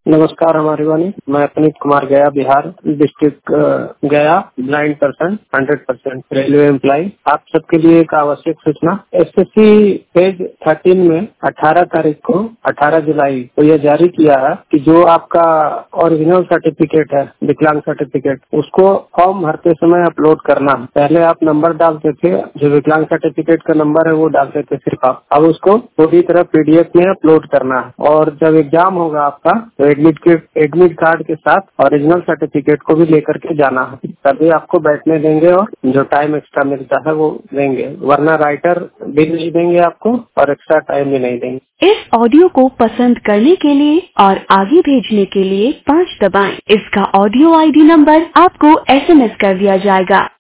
नमस्कार हमारी वाणी, मैं Puneet Kumar Gaya, Bihar district Gaya, blind person 100% railway employ. आप सबके लिए एक आवश्यक सूचना, एसएससी पेज 13 में 18 तारीख को 18 जुलाई को यह जारी किया है कि जो आपका ओरिजिनल सर्टिफिकेट है, विकलांग सर्टिफिकेट, उसको फॉर्म भरते समय अपलोड करना है। पहले आप नंबर डालते थे, जो विकलांग सर्टिफिकेट का नंबर है वो डालते थे सिर्फ आप, अब उसको पूरी तरह पीडीएफ में अपलोड करना है। और जब एग्जाम होगा आपका तो एडमिट कार्ड के साथ ओरिजिनल सर्टिफिकेट को भी लेकर के जाना है, तभी आपको बैठने देंगे और जो टाइम एक्स्ट्रा मिलता है वो देंगे, वरना राइटर भी नहीं देंगे आपको और एक्स्ट्रा टाइम भी नहीं देंगे। इस ऑडियो को पसंद करने के लिए और आगे भेजने के लिए 5 दबाएं। इसका ऑडियो आईडी नंबर आपको SMS कर दिया जाएगा।